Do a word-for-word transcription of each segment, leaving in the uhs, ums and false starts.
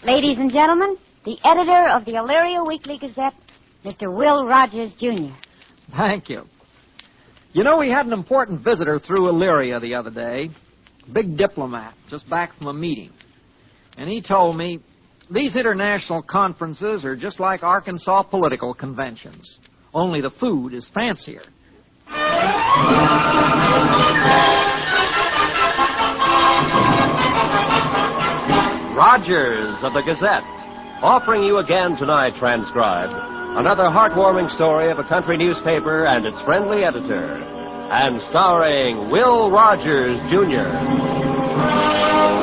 Ladies and gentlemen, the editor of the Elyria Weekly Gazette, Mister Will Rogers, Junior Thank you. You know, we had an important visitor through Elyria the other day. Big diplomat, just back from a meeting. And he told me, these international conferences are just like Arkansas political conventions. Only the food is fancier. Rogers of the Gazette, offering you again tonight, transcribed, another heartwarming story of a country newspaper and its friendly editor, and starring Will Rogers, Junior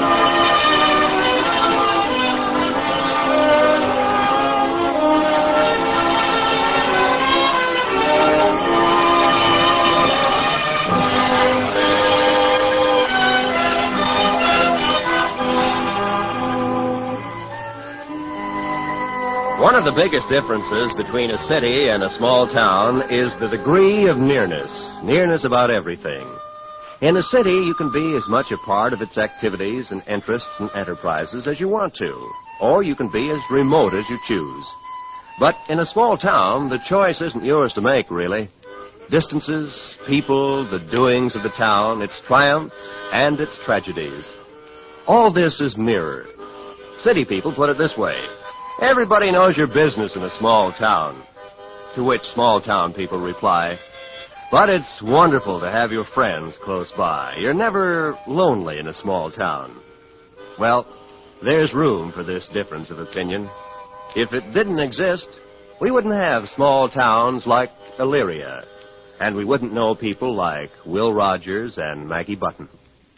One of the biggest differences between a city and a small town is the degree of nearness. Nearness about everything. In a city, you can be as much a part of its activities and interests and enterprises as you want to, or you can be as remote as you choose. But in a small town, the choice isn't yours to make, really. Distances, people, the doings of the town, its triumphs and its tragedies. All this is mirrored. City people put it this way. Everybody knows your business in a small town. To which small town people reply, but it's wonderful to have your friends close by. You're never lonely in a small town. Well, there's room for this difference of opinion. If it didn't exist, we wouldn't have small towns like Elyria, and we wouldn't know people like Will Rogers and Maggie Button.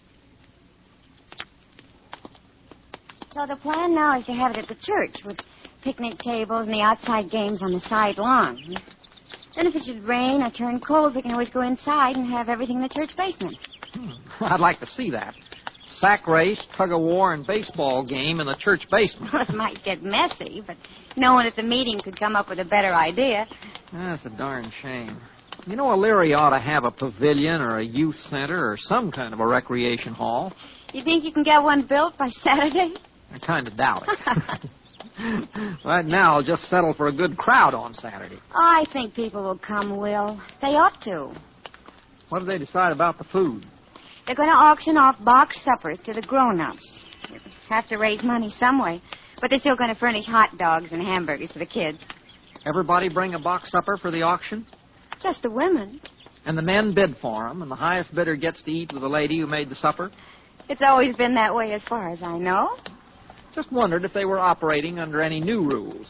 So the plan now is to have it at the church with picnic tables and the outside games on the side lawn. Then if it should rain or turn cold, we can always go inside and have everything in the church basement. Hmm. I'd like to see that. Sack race, tug-of-war, and baseball game in the church basement. Well, it might get messy, but no one at the meeting could come up with a better idea. That's a darn shame. You know, Elyria ought to have a pavilion or a youth center or some kind of a recreation hall. You think you can get one built by Saturday? I kind of doubt it. Right now, I'll just settle for a good crowd on Saturday. I think people will come, Will. They ought to. What do they decide about the food? They're going to auction off box suppers to the grown-ups. They'll have to raise money some way, but they're still going to furnish hot dogs and hamburgers for the kids. Everybody bring a box supper for the auction? Just the women. And the men bid for them, and the highest bidder gets to eat with the lady who made the supper? It's always been that way as far as I know. Just wondered if they were operating under any new rules.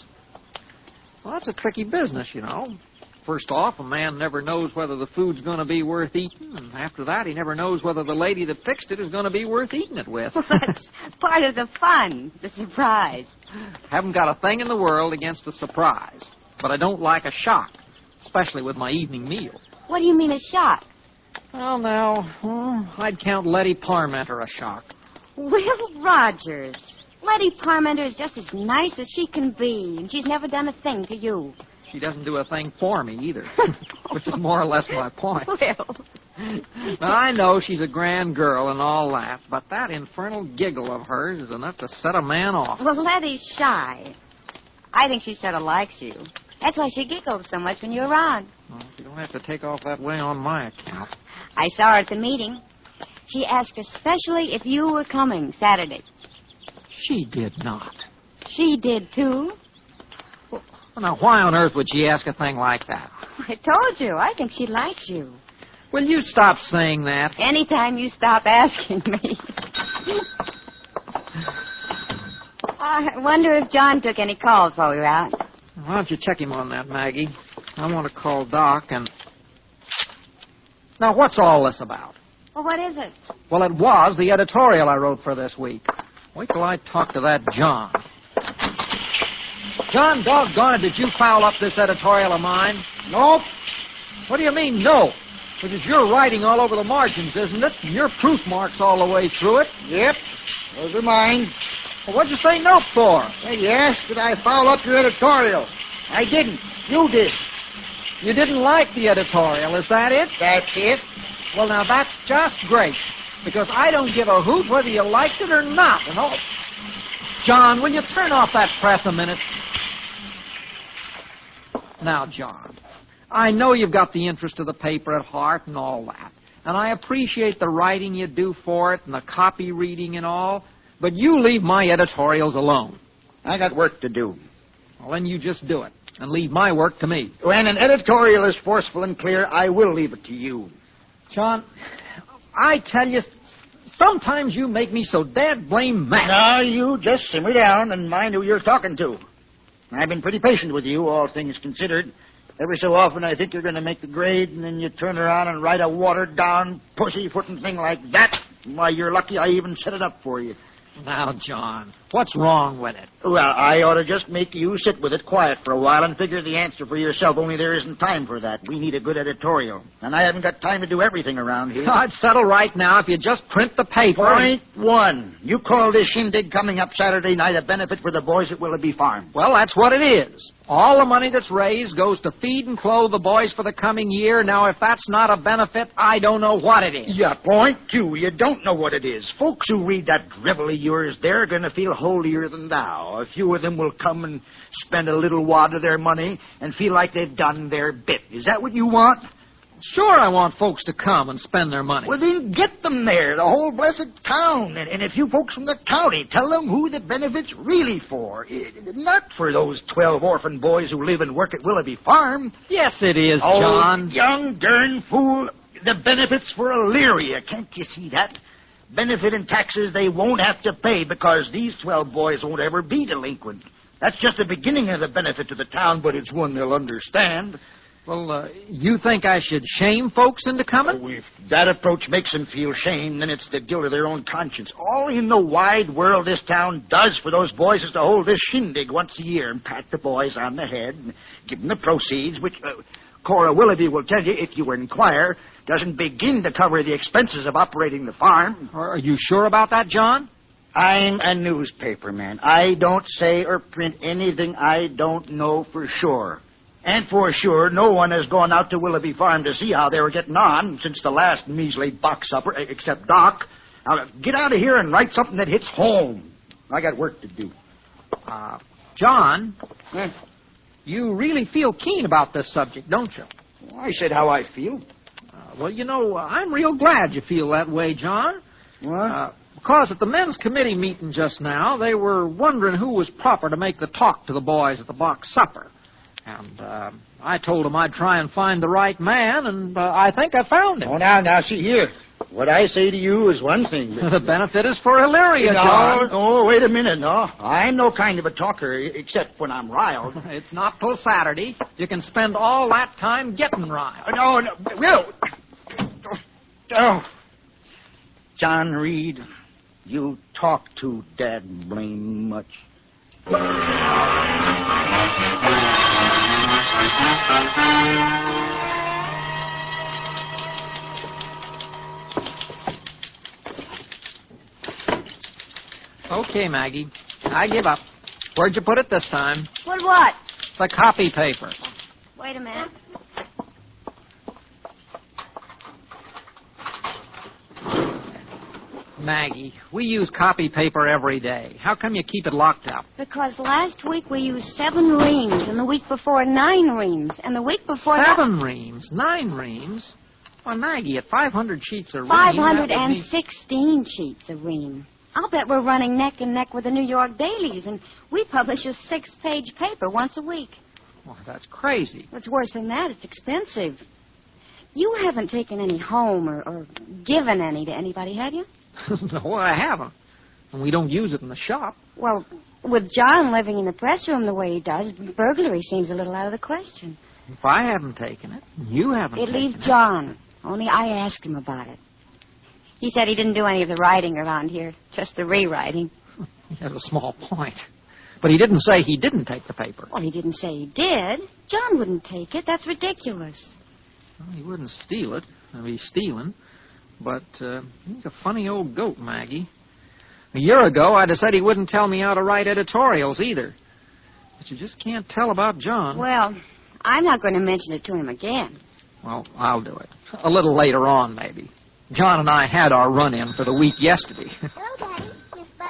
Well, that's a tricky business, you know. First off, a man never knows whether the food's going to be worth eating, and after that, he never knows whether the lady that fixed it is going to be worth eating it with. Well, that's part of the fun, the surprise. Haven't got a thing in the world against a surprise, but I don't like a shock, especially with my evening meal. What do you mean a shock? Well, now, well, I'd count Letty Parmenter a shock. Will Rogers. Letty Parmenter is just as nice as she can be, and she's never done a thing to you. She doesn't do a thing for me, either, which is more or less my point. Will. Now, I know she's a grand girl and all that, but that infernal giggle of hers is enough to set a man off. Well, Letty's shy. I think she sort of likes you. That's why she giggles so much when you're around. Well, you don't have to take off that way on my account. I saw her at the meeting. She asked especially if you were coming Saturday. She did not. She did, too. Well, now, why on earth would she ask a thing like that? I told you. I think she likes you. Will you stop saying that? Anytime you stop asking me. I wonder if John took any calls while we were out. Why don't you check him on that, Maggie? I want to call Doc and... Now, what's all this about? Well, what is it? Well, it was the editorial I wrote for this week. Wait till I talk to that John. John, doggone it, did you foul up this editorial of mine? Nope. What do you mean, no? Because your writing all over the margins, isn't it? And your proof marks all the way through it. Yep. Those are mine. Well, what'd you say no for? Well, you asked did I foul up your editorial. I didn't. You did. You didn't like the editorial, is that it? That's it. Well, now, that's just great. Because I don't give a hoot whether you liked it or not. And all... John, will you turn off that press a minute? Now, John, I know you've got the interest of the paper at heart and all that, and I appreciate the writing you do for it and the copy reading and all, but you leave my editorials alone. I got work to do. Well, then you just do it, and leave my work to me. When an editorial is forceful and clear, I will leave it to you. John, I tell you, sometimes you make me so dad blame mad. Now, you just simmer down and mind who you're talking to. I've been pretty patient with you, all things considered. Every so often I think you're going to make the grade, and then you turn around and write a watered-down, pussyfooting thing like that. Why, you're lucky I even set it up for you. Now, John, what's wrong with it? Well, I ought to just make you sit with it quiet for a while and figure the answer for yourself, only there isn't time for that. We need a good editorial, and I haven't got time to do everything around here. I'd settle right now if you just print the paper. Point one. You call this shindig coming up Saturday night a benefit for the boys at Willoughby Farm. Well, that's what it is. All the money that's raised goes to feed and clothe the boys for the coming year. Now, if that's not a benefit, I don't know what it is. Yeah, point two. You don't know what it is. Folks who read that drivel of yours, they're going to feel holier than thou. A few of them will come and spend a little wad of their money and feel like they've done their bit. Is that what you want? Sure, I want folks to come and spend their money. Well, then get them there, the whole blessed town. And, and a few folks from the county. Tell them who the benefit's really for. It, not for those twelve orphan boys who live and work at Willoughby Farm. Yes, it is, Oh, John. young darn fool. The benefit's for Elyria. Can't you see that? Benefit and taxes they won't have to pay because these twelve boys won't ever be delinquent. That's just the beginning of the benefit to the town, but it's one they'll understand. Well, uh, you think I should shame folks into coming? Oh, if that approach makes them feel shame, then it's the guilt of their own conscience. All in the wide world this town does for those boys is to hold this shindig once a year and pat the boys on the head and give them the proceeds, which uh, Cora Willoughby will tell you, if you inquire, doesn't begin to cover the expenses of operating the farm. Are you sure about that, John? I'm a newspaper man. I don't say or print anything I don't know for sure. And for sure, no one has gone out to Willoughby Farm to see how they were getting on since the last measly box supper, except Doc. Now, get out of here and write something that hits home. I got work to do. Uh, John, Eh? you really feel keen about this subject, don't you? I said how I feel. Uh, well, you know, uh, I'm real glad you feel that way, John. What? Uh, because at the men's committee meeting just now, they were wondering who was proper to make the talk to the boys at the box supper. And uh, I told them I'd try and find the right man, and uh, I think I found him. Oh, now, now, see here. What I say to you is one thing. But... The benefit is for Elyria, no, John. oh, wait a minute, no. I'm no kind of a talker, except when I'm riled. It's not till Saturday. You can spend all that time getting riled. No, no, Will. Oh. John Reed, you talk too dad blame much. Okay, Maggie. I give up. Where'd you put it this time? What, what? The copy paper. Wait a minute. Maggie, we use copy paper every day. How come you keep it locked up? Because last week we used seven reams, and the week before nine reams, and the week before Seven reams? Nine reams? Why, Maggie, at five hundred sheets a ream... five that hundred would be- sixteen sheets a ream. I'll bet we're running neck and neck with the New York dailies, and we publish a six-page paper once a week. Well, that's crazy. What's worse than that, it's expensive. You haven't taken any home or, or given any to anybody, have you? No, I haven't. And we don't use it in the shop. Well, with John living in the press room the way he does, burglary seems a little out of the question. If I haven't taken it, you haven't It taken leaves it. John. Only I asked him about it. He said he didn't do any of the writing around here, just the rewriting. He has a small point. But he didn't say he didn't take the paper. Well, he didn't say he did. John wouldn't take it. That's ridiculous. Well, he wouldn't steal it. I mean, he's stealing. But uh, he's a funny old goat, Maggie. A year ago, I'd have said he wouldn't tell me how to write editorials either. But you just can't tell about John. Well, I'm not going to mention it to him again. Well, I'll do it. A little later on, maybe. John and I had our run-in for the week yesterday. Hello, Daddy. Miss Button.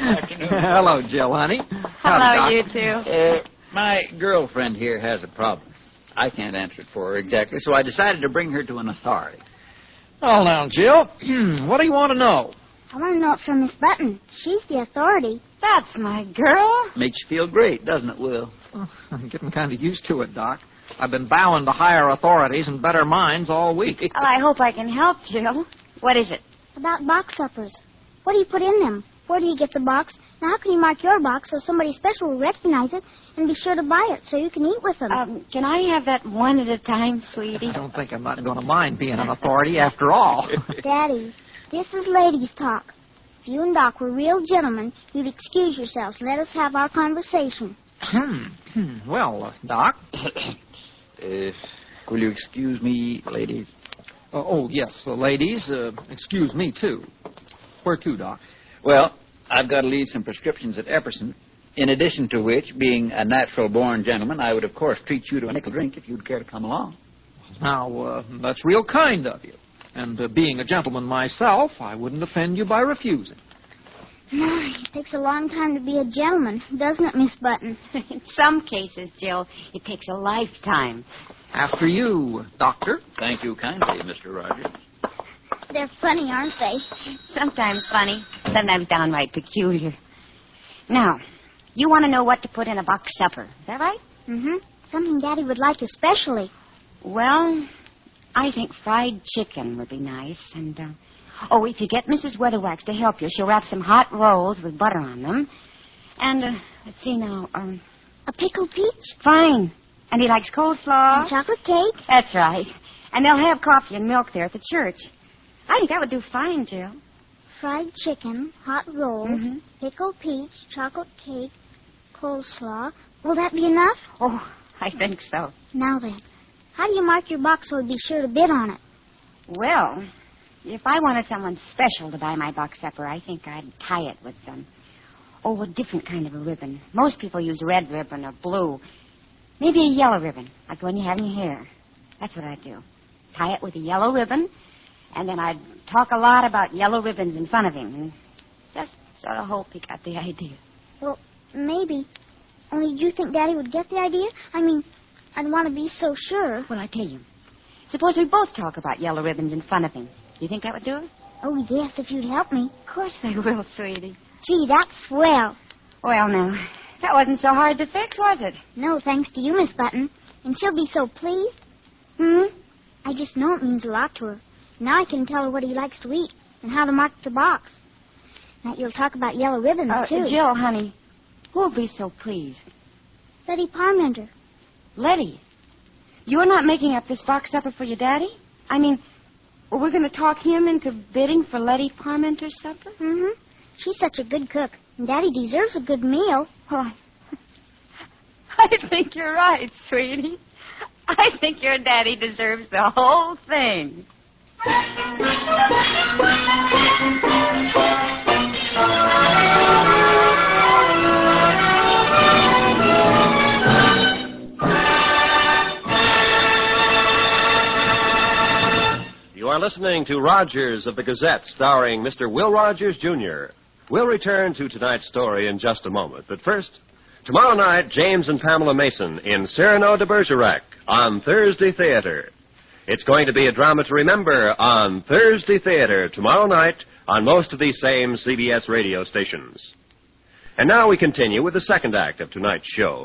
Afternoon. Hello, Jill, honey. Hello, Howdy, you Doc. two. Uh, my girlfriend here has a problem. I can't answer it for her exactly, so I decided to bring her to an authority. Well, now, Jill, what do you want to know? I want to know it from Miss Button. She's the authority. That's my girl. Makes you feel great, doesn't it, Will? Oh, I'm getting kind of used to it, Doc. I've been bowing to higher authorities and better minds all week. Well, I hope I can help, Jill. What is it? About box suppers. What do you put in them? Where do you get the box? Now, how can you mark your box so somebody special will recognize it and be sure to buy it so you can eat with them? Um, can I have that one at a time, sweetie? I don't think I'm not going to mind being an authority after all. Daddy, this is ladies' talk. If you and Doc were real gentlemen, you'd excuse yourselves and let us have our conversation. Hmm. Well, uh, Doc. Uh, will you excuse me, ladies? Uh, oh, yes, uh, ladies. Uh, excuse me, too. Where to, Doc? Well, I've got to leave some prescriptions at Epperson. In addition to which, being a natural-born gentleman, I would, of course, treat you to a nickel drink if you'd care to come along. Now, uh, that's real kind of you. And uh, being a gentleman myself, I wouldn't offend you by refusing. It takes a long time to be a gentleman, doesn't it, Miss Button? In some cases, Jill, it takes a lifetime. After you, Doctor. Thank you kindly, Mister Rogers. They're funny, aren't they? Sometimes funny, sometimes downright peculiar. Now, you want to know what to put in a box supper. Is that right? Mm-hmm. Something Daddy would like especially. Well, I think fried chicken would be nice. And, uh, oh, if you get Missus Weatherwax to help you, she'll wrap some hot rolls with butter on them. And, uh, let's see now, um... A pickled peach? Fine. And he likes coleslaw. And chocolate cake? That's right. And they'll have coffee and milk there at the church. I think that would do fine, Jill. Fried chicken, hot rolls, Mm-hmm. pickled peach, chocolate cake, coleslaw. Will that be enough? Oh, I think so. Now then, how do you mark your box so we'd be sure to bid on it? Well, if I wanted someone special to buy my box supper, I think I'd tie it with them. Oh, a different kind of a ribbon. Most people use red ribbon or blue. Maybe a yellow ribbon, like the one you have in your hair. That's what I'd do. Tie it with a yellow ribbon, and then I'd talk a lot about yellow ribbons in front of him, and just sort of hope he got the idea. Well, maybe. Only do you think Daddy would get the idea? I mean, I'd want to be so sure. Well, I tell you, suppose we both talk about yellow ribbons in front of him. Do you think that would do it? Oh, yes, if you'd help me. Of course I will, sweetie. Gee, that's swell. Well, now, that wasn't so hard to fix, was it? No, thanks to you, Miss Button. And she'll be so pleased. Hmm? I just know it means a lot to her. Now I can tell her what he likes to eat and how to mark the box. Now you'll talk about yellow ribbons, Uh, too. Jill, honey, who'll be so pleased? Letty Parmenter. Letty, you're not making up this box supper for your daddy? I mean, well, we're going to talk him into bidding for Letty Parmenter's supper? Mm-hmm. She's such a good cook, and Daddy deserves a good meal. Oh, I think you're right, sweetie. I think your daddy deserves the whole thing. You are listening to Rogers of the Gazette, starring Mister Will Rogers, Junior We'll return to tonight's story in just a moment. But first, tomorrow night, James and Pamela Mason in Cyrano de Bergerac on Thursday Theater. It's going to be a drama to remember on Thursday Theater tomorrow night on most of these same C B S radio stations. And now we continue with the second act of tonight's show.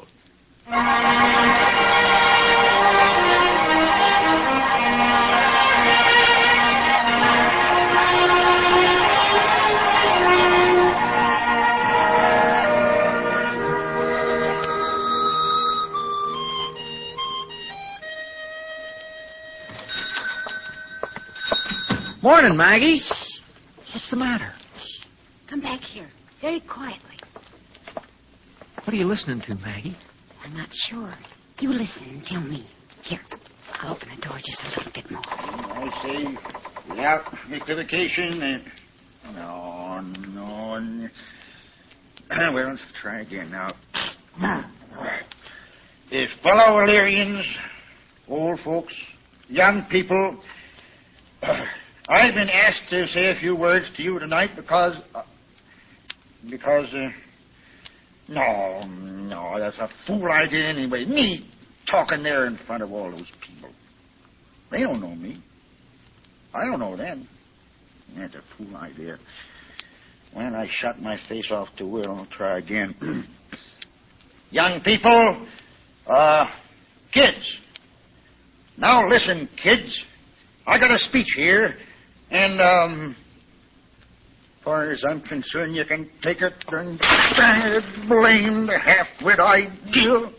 Morning, Maggie. What's the matter? Come back here, very quietly. What are you listening to, Maggie? I'm not sure. You listen and tell me. Here, I'll open the door just a little bit more. I say, without equivocation, and... No, no... Well, let's try again now. If fellow Illyrians, old folks, young people... I've been asked to say a few words to you tonight because... Uh, because, uh, no, no, that's a fool idea anyway. Me talking there in front of all those people. They don't know me. I don't know them. That's a fool idea. When I shut my face off to Will, I'll try again. Young people, uh, kids. Now listen, kids. I got a speech here, and, um, as far as I'm concerned, you can take it and blame the half-wit idea.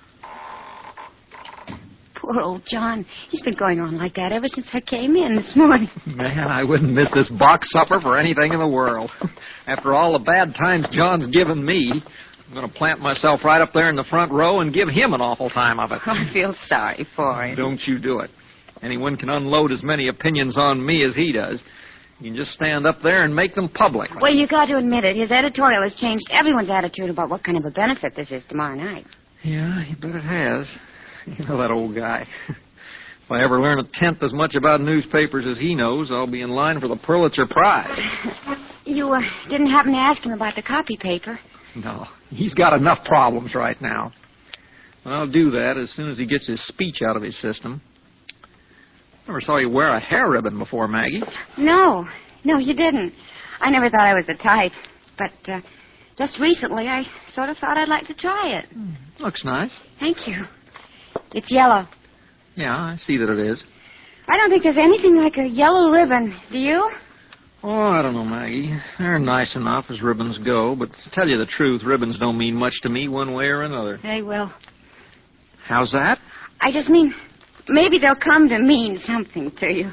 Poor old John. He's been going on like that ever since I came in this morning. Man, I wouldn't miss this box supper for anything in the world. After all the bad times John's given me, I'm going to plant myself right up there in the front row and give him an awful time of it. I feel sorry for him. Don't you do it. Anyone can unload as many opinions on me as he does. You can just stand up there and make them public. Well, you got to admit it. His editorial has changed everyone's attitude about what kind of a benefit this is tomorrow night. Yeah, you bet it has. You know that old guy. If I ever learn a tenth as much about newspapers as he knows, I'll be in line for the Pulitzer Prize. You uh, didn't happen to ask him about the copy paper? No, he's got enough problems right now. I'll do that as soon as he gets his speech out of his system. Never saw you wear a hair ribbon before, Maggie. No, no, you didn't. I never thought I was the type. But uh, just recently, I sort of thought I'd like to try it. Mm, looks nice. Thank you. It's yellow. Yeah, I see that it is. I don't think there's anything like a yellow ribbon. Do you? Oh, I don't know, Maggie. They're nice enough as ribbons go, but to tell you the truth, ribbons don't mean much to me one way or another. They will. How's that? I just mean, maybe they'll come to mean something to you.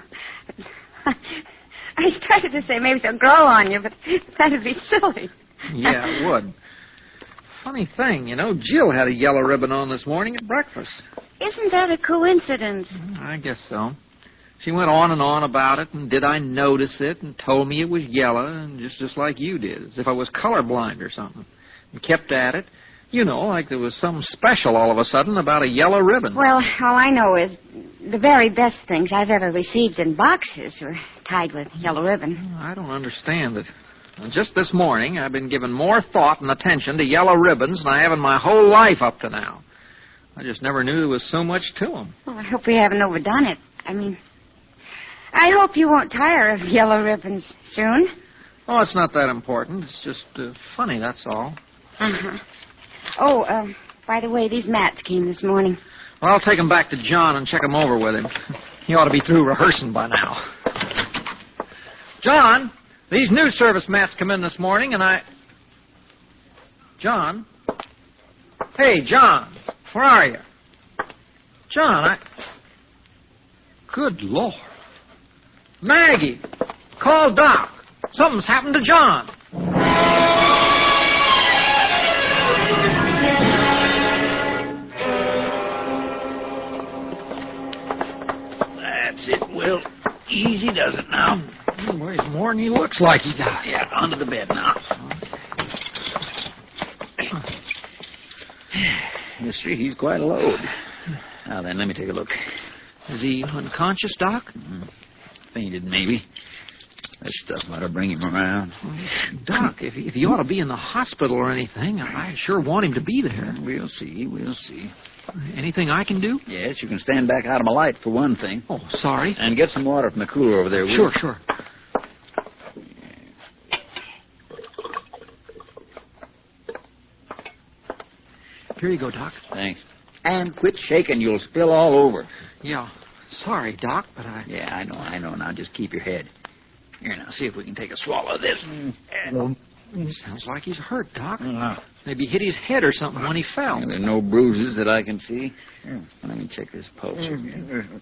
I started to say maybe they'll grow on you, but that'd be silly. Yeah, it would. Funny thing, you know, Jill had a yellow ribbon on this morning at breakfast. Isn't that a coincidence? I guess so. She went on and on about it, and did I notice it, and told me it was yellow, and just, just like you did, as if I was colorblind or something. And kept at it. You know, like there was something special all of a sudden about a yellow ribbon. Well, all I know is the very best things I've ever received in boxes were tied with yellow ribbon. I don't understand it. Just this morning, I've been giving more thought and attention to yellow ribbons than I have in my whole life up to now. I just never knew there was so much to them. Well, I hope we haven't overdone it. I mean, I hope you won't tire of yellow ribbons soon. Oh, it's not that important. It's just uh, funny, that's all. Uh-huh. Oh, uh, by the way, these mats came this morning. Well, I'll take them back to John and check them over with him. He ought to be through rehearsing by now. John, these news service mats come in this morning, and I... John? Hey, John, where are you? John, I... Good Lord. Maggie, call Doc. Something's happened to John. That's it, Will. Easy does it now. Well, he's more than he looks like he does. Yeah, onto the bed now. You see, he's quite a load. Now then, let me take a look. Is he unconscious, Doc? Mm, fainted, maybe. That stuff ought to bring him around. Doc, if he, if he ought to be in the hospital or anything, I sure want him to be there. We'll see, we'll see. Anything I can do? Yes, you can stand back out of my light, for one thing. Oh, sorry. And get some water from the cooler over there, will Sure, you? sure. Here you go, Doc. Thanks. And quit shaking. You'll spill all over. Yeah. Sorry, Doc, but I... Yeah, I know, I know. Now just keep your head. Here, now, see if we can take a swallow of this. Mm. And... Sounds like he's hurt, Doc. Uh, Maybe he hit his head or something when he fell. yeah, there are no bruises that I can see. Mm. Let me check this pulse again.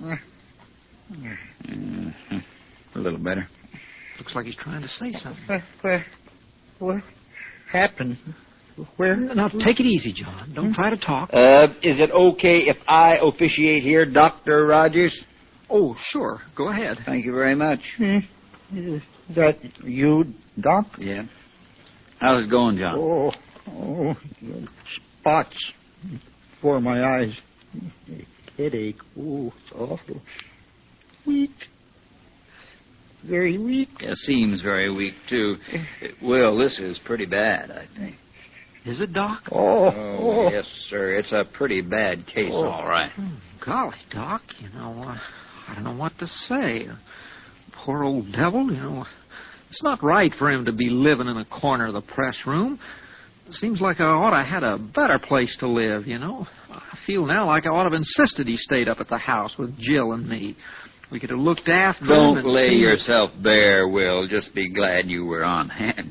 Mm. Uh, a little better. Looks like he's trying to say something. Where, what happened? Where? Now, take it easy, John. Don't try to talk. Uh, is it okay if I officiate here, Doctor Rogers? Oh, sure. Go ahead. Thank you very much. Is that you, Doc? Yeah. How's it going, John? Oh, oh, spots before my eyes. Headache. Oh, it's awful. Weak. very weak. It seems very weak, too. Will, this is pretty bad, I think. Is it, Doc? Oh, Oh, yes, sir. It's a pretty bad case, Oh. all right. Hmm, golly, Doc, you know, uh, I don't know what to say. Poor old devil, you know. It's not right for him to be living in a corner of the press room. Seems like I ought to have had a better place to live, you know. I feel now like I ought to have insisted he stayed up at the house with Jill and me. We could have looked after him. Don't and lay seen- yourself bare, Will. Just be glad you were on hand.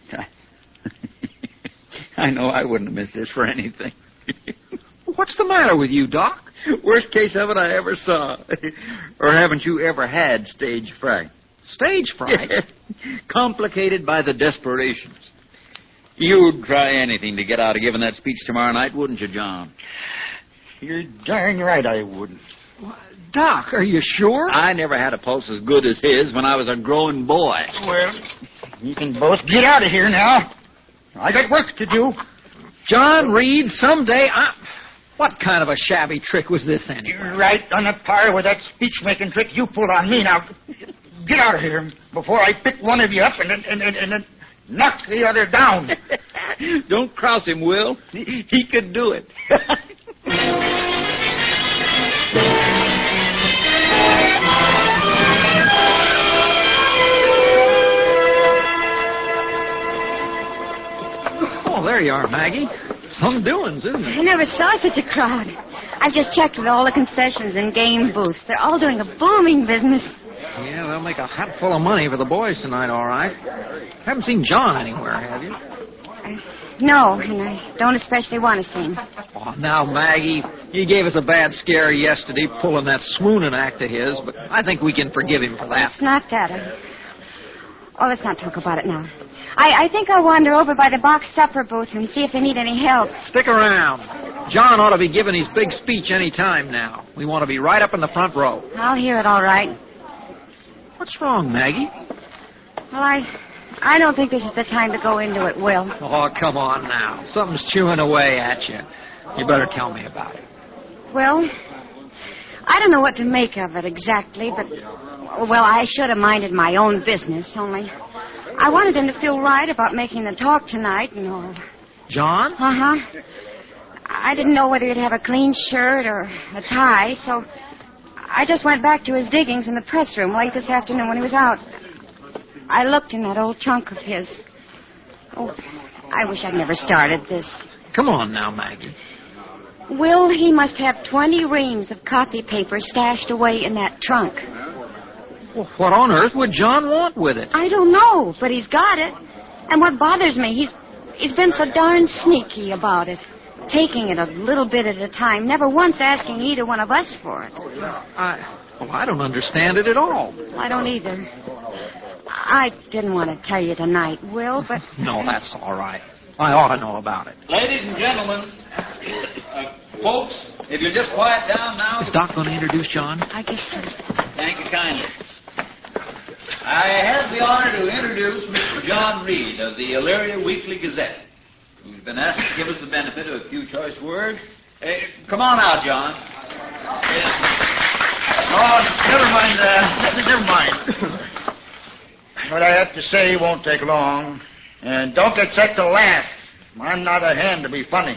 I know I wouldn't have missed this for anything. What's the matter with you, Doc? Worst case of it I ever saw. Or haven't you ever had stage fright? Stage fright? Complicated by the desperations. You'd try anything to get out of giving that speech tomorrow night, wouldn't you, John? You're darn right I would. Doc, are you sure? I never had a pulse as good as his when I was a growing boy. Well, you can both get out of here now. I got work to do. John Reed, someday I... What kind of a shabby trick was this anyway? You're right on a par with that speech-making trick you pulled on me. Now, get out of here before I pick one of you up and then, and, and, and then knock the other down. Don't cross him, Will. He, he could do it. Oh, there you are, Maggie. Some doings, isn't it? I never saw such a crowd. I've just checked with all the concessions and game booths. They're all doing a booming business. Yeah, they'll make a hatful of money for the boys tonight, all right. Haven't seen John anywhere, have you? I, no, and I don't especially want to see him. Oh, now, Maggie, he gave us a bad scare yesterday pulling that swooning act of his, but I think we can forgive him for that. It's not that. I... Oh, let's not talk about it now. I, I think I'll wander over by the box supper booth and see if they need any help. Stick around. John ought to be giving his big speech any time now. We want to be right up in the front row. I'll hear it all right. What's wrong, Maggie? Well, I... I don't think this is the time to go into it, Will. Oh, come on now. Something's chewing away at you. You better tell me about it. Well, I don't know what to make of it exactly, but... Well, I should have minded my own business, only... I wanted him to feel right about making the talk tonight and all. John? Uh-huh. I didn't know whether he'd have a clean shirt or a tie, so I just went back to his diggings in the press room late this afternoon when he was out. I looked in that old trunk of his. Oh, I wish I'd never started this. Come on now, Maggie. Will, he must have twenty reams of copy paper stashed away in that trunk. Well, what on earth would John want with it? I don't know, but he's got it. And what bothers me, he's he's been so darn sneaky about it. Taking it a little bit at a time, never once asking either one of us for it. I, well, I don't understand it at all. I don't either. I didn't want to tell you tonight, Will, but... No, that's all right. I ought to know about it. Ladies and gentlemen, uh, folks, if you'll just quiet down now. Is Doc going to introduce John? I guess so. Thank you kindly. I have the honor to introduce Mister John Reed of the Elyria Weekly Gazette, who's been asked to give us the benefit of a few choice words. Hey, come on out, John. Oh, never mind, uh, never mind. What I have to say won't take long. And don't get set to laugh. I'm not a hand to be funny.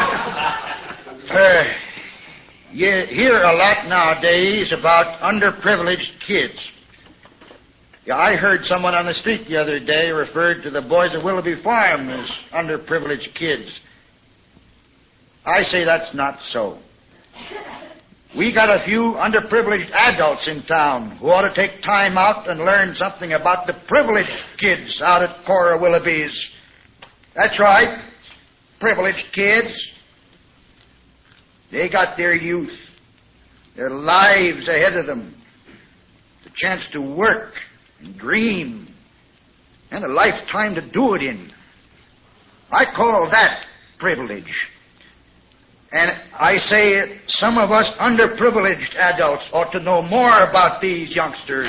Uh, you hear a lot nowadays about underprivileged kids. Yeah, I heard someone on the street the other day referred to the boys of Willoughby Farm as underprivileged kids. I say that's not so. We got a few underprivileged adults in town who ought to take time out and learn something about the privileged kids out at Cora Willoughby's. That's right, privileged kids. They got their youth, their lives ahead of them, the chance to work and dream, and a lifetime to do it in. I call that privilege. And I say some of us underprivileged adults ought to know more about these youngsters.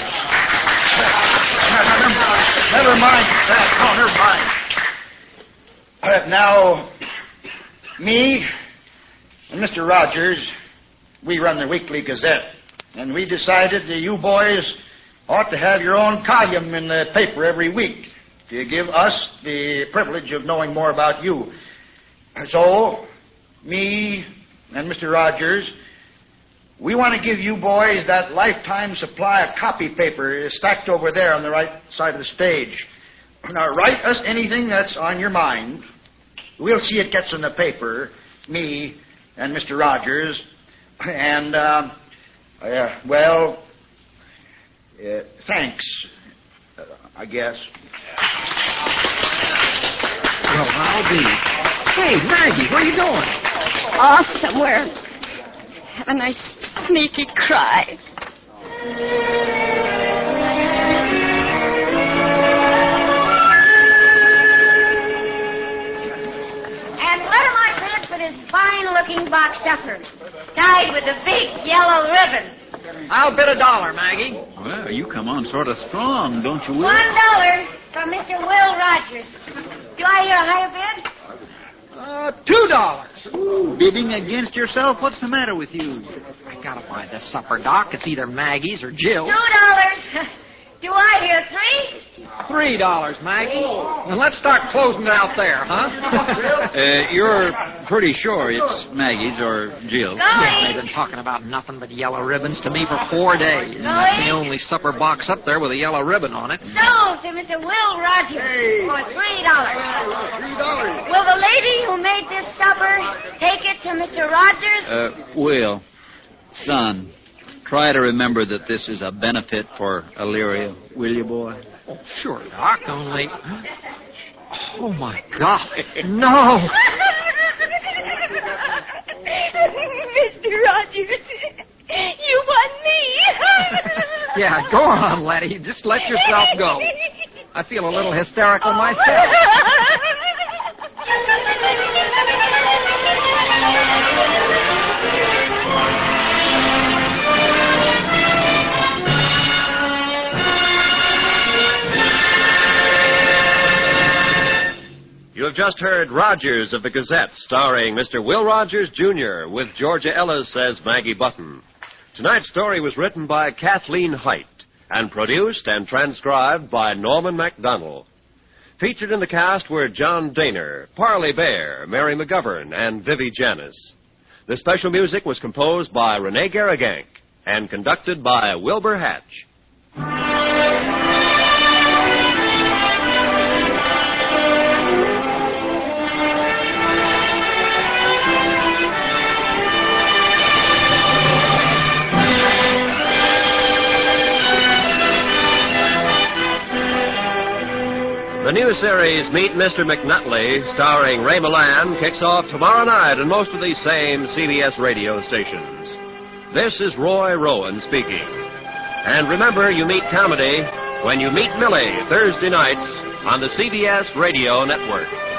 Never mind. Never mind that. No, never mind. Uh, now, me and Mister Rogers, we run the Weekly Gazette, and we decided that you boys ought to have your own column in the paper every week to give us the privilege of knowing more about you. So, me and Mister Rogers, we want to give you boys that lifetime supply of copy paper stacked over there on the right side of the stage. Now, write us anything that's on your mind. We'll see it gets in the paper, me and Mister Rogers. And, uh, uh, well, uh, thanks, uh, I guess. Well, I'll be. Hey, Maggie, where are you going? Off somewhere. Have a nice sneaky cry. And what am I bid for this fine-looking box supper, tied with a big yellow ribbon? I'll bid a dollar, Maggie. Well, you come on sort of strong, don't you, Will? One dollar from Mister Will Rogers. Do I hear a higher bid? Uh, two dollars. Ooh, bidding against yourself? What's the matter with you? I gotta buy this supper, Doc. It's either Maggie's or Jill's. Two dollars. Do I hear three? Three dollars, Maggie. And let's start closing it out there, huh? Uh, you're pretty sure it's Maggie's or Jill's. They've been talking about nothing but yellow ribbons to me for four days. And that's the only supper box up there with a yellow ribbon on it. Sold to Mister Will Rogers for three dollars. Three dollars. Will the lady who made this supper take it to Mister Rogers? Uh, Will, son, try to remember that this is a benefit for Elyria, will you, boy? Oh, sure, Doc, only... Oh, my God. No! Mister Rogers, you won me. Yeah, go on, Letty. Just let yourself go. I feel a little hysterical myself. You have just heard Rogers of the Gazette, starring Mister Will Rogers, Junior, with Georgia Ellis as Maggie Button. Tonight's story was written by Kathleen Height and produced and transcribed by Norman MacDonald. Featured in the cast were John Daner, Parley Bear, Mary McGovern, and Vivi Janis. The special music was composed by Rene Garrigank and conducted by Wilbur Hatch. The new series, Meet Mister McNutley, starring Ray Milland, kicks off tomorrow night on most of these same C B S radio stations. This is Roy Rowan speaking. And remember, you meet comedy when you meet Millie, Thursday nights on the C B S Radio Network.